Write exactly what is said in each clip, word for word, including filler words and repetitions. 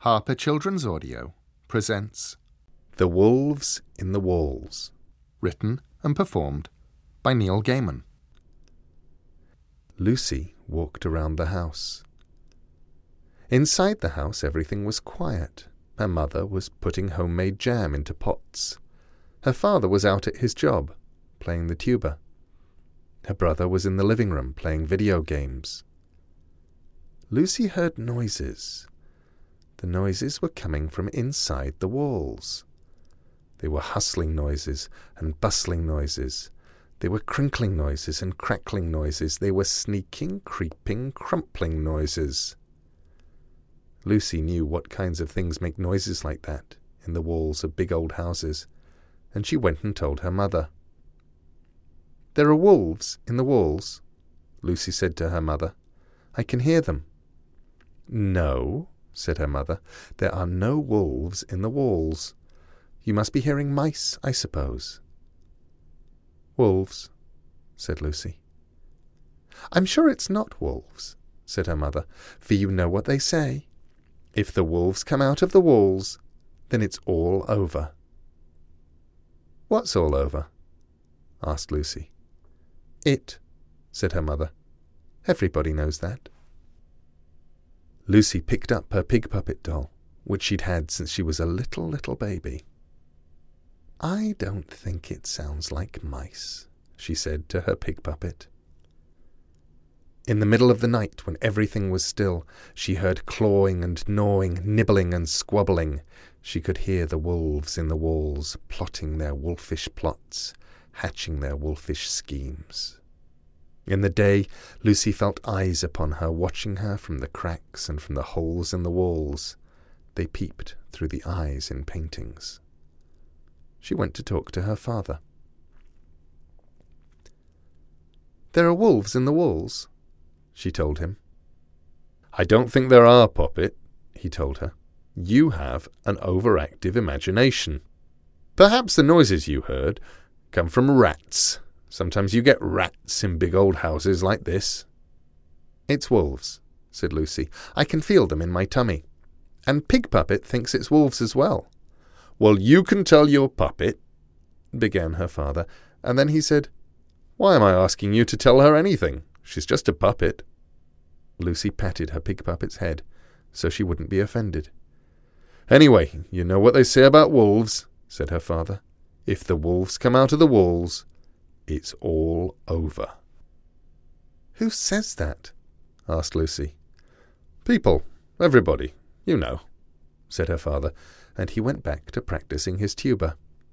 Harper Children's Audio presents The Wolves in the Walls, written and performed by Neil Gaiman. Lucy walked around the house. Inside the house everything was quiet. Her mother was putting homemade jam into pots. Her father was out at his job, playing the tuba. Her brother was in the living room playing video games. Lucy heard noises. The noises were coming from inside the walls. They were hustling noises and bustling noises. They were crinkling noises and crackling noises. They were sneaking, creeping, crumpling noises. Lucy knew what kinds of things make noises like that in the walls of big old houses, and she went and told her mother. "There are wolves in the walls," Lucy said to her mother. "I can hear them." "No," said her mother, "there are no wolves in the walls. You must be hearing mice, I suppose." "Wolves," said Lucy. "I'm sure it's not wolves," said her mother, "for you know what they say. If the wolves come out of the walls, then it's all over." "What's all over?" asked Lucy. "It," said her mother. "Everybody knows that." Lucy picked up her pig puppet doll, which she'd had since she was a little, little baby. "I don't think it sounds like mice," she said to her pig puppet. In the middle of the night, when everything was still, she heard clawing and gnawing, nibbling and squabbling. She could hear the wolves in the walls, plotting their wolfish plots, hatching their wolfish schemes. In the day, Lucy felt eyes upon her, watching her from the cracks and from the holes in the walls. They peeped through the eyes in paintings. She went to talk to her father. "There are wolves in the walls," she told him. "I don't think there are, Poppet," he told her. "You have an overactive imagination. Perhaps the noises you heard come from rats. Sometimes you get rats in big old houses like this." "It's wolves," said Lucy. "I can feel them in my tummy. And Pig Puppet thinks it's wolves as well." "Well, you can tell your puppet," began her father, and then he said, "Why am I asking you to tell her anything? She's just a puppet." Lucy patted her pig puppet's head, so she wouldn't be offended. "Anyway, you know what they say about wolves," said her father. "If the wolves come out of the walls, it's all over." "Who says that?" asked Lucy. "People, everybody, you know," said her father, and he went back to practicing his tuba.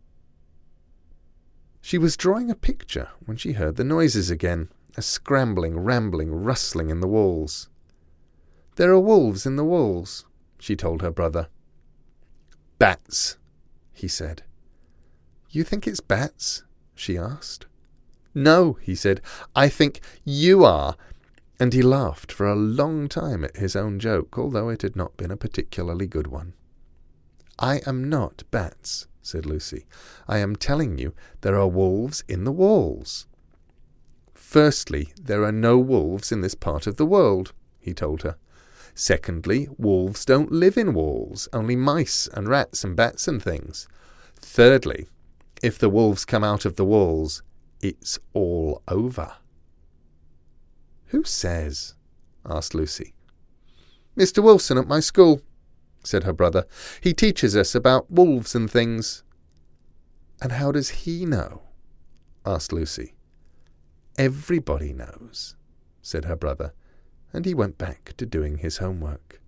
She was drawing a picture when she heard the noises again, a scrambling, rambling, rustling in the walls. "There are wolves in the walls," she told her brother. "Bats," he said. "You think it's bats?" she asked. "No," he said, "I think you are." And he laughed for a long time at his own joke, although it had not been a particularly good one. "I am not bats," said Lucy. "I am telling you there are wolves in the walls." "Firstly, there are no wolves in this part of the world," he told her. "Secondly, wolves don't live in walls, only mice and rats and bats and things. Thirdly, if the wolves come out of the walls, it's all over." "Who says?" asked Lucy. "Mister Wilson at my school," said her brother. "He teaches us about wolves and things." "And how does he know?" asked Lucy. "Everybody knows," said her brother, and he went back to doing his homework.